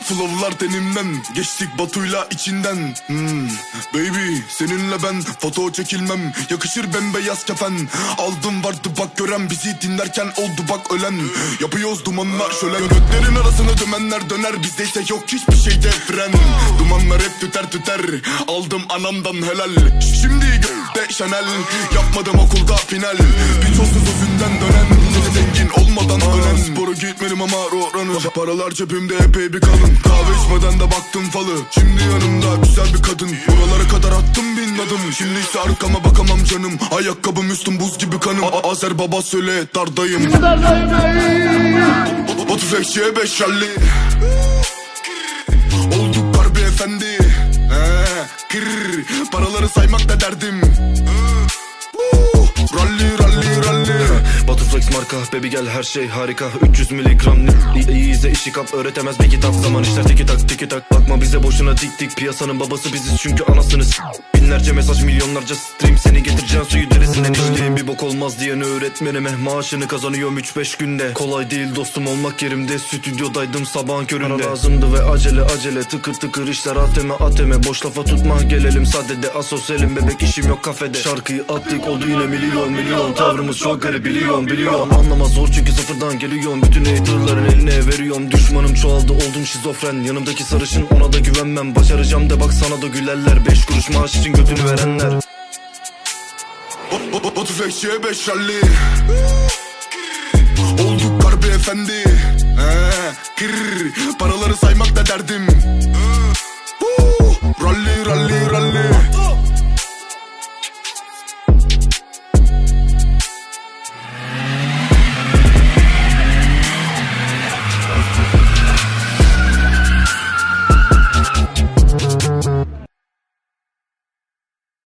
Flow'lar tenimden, geçtik Batu'yla içinden. Baby seninle ben foto çekilmem, yakışır bembeyaz kefen. Aldım vardı bak gören, bizi dinlerken oldu bak ölen. Yapıyoruz dumanlar şölen, göklerin arasını dümenler döner. Bizde ise yok hiçbir şeyde fren. Dumanlar hep tüter tüter, aldım anamdan helal. Şimdi gökte Chanel, yapmadım okulda final. Birçoksuz özünden dönen, seni zengin olmadan ölen. Spora gitmedim ama roranı, paralar cebimde epey bir kalın. Kahve içmeden de baktım falı, şimdi yanımda güzel bir kadın. Buralara kadar attım bin adım, şimdi ise arkama bakamam canım. Ayakkabım üstüm buz gibi kanım. Azer baba söyle dardayım. Batu Fekçi'ye 5 rally. Olduk Barbie efendi. Paraları saymak da derdim. Rally rally rally. Batu Flex marka, baby gel her şey harika. 300 miligram iyi izle, işi kap, öğretemez bir kitap. Zaman işler tiki tak tiki tak, bakma bize boşuna dik dik. Piyasanın babası biziz çünkü anasınız. Binlerce mesaj, milyonlarca stream, seni getireceğim suyu derisinden içtiğim. Bir bok olmaz diyen öğretmenime, maaşını kazanıyorum 3-5 günde. Kolay değil dostum olmak yerimde, stüdyodaydım sabahın köründe. Para lazımdı ve acele acele, tıkır tıkır işler ateme. Boş lafa tutma, gelelim sadede, asosyalim bebek, işim yok kafede. Şarkıyı attık oldu yine milyon, tavrımız çok garip biliyorum. Anlamaz zor çünkü sıfırdan geliyorum, bütün haterların eline veriyorum. Düşmanım çoğaldı, oldum şizofren, yanımdaki sarışın ona da güvenmem. Başaracağım de bak sana da gülerler, 5 kuruş maaş için götünü verenler. Batu Fekçi'ye 5 rally. Olduk Barbie efendi. Paraları saymak da derdim.